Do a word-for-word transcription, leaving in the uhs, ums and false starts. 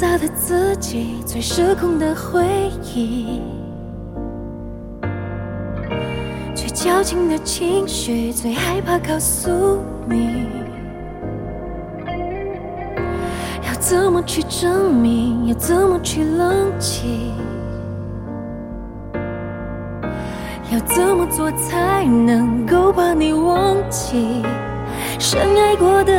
杂的自己，最失控的回忆，最矫情的情绪，最害怕告诉你。要怎么去证明？要怎么去冷静？要怎么做才能够把你忘记？深爱过的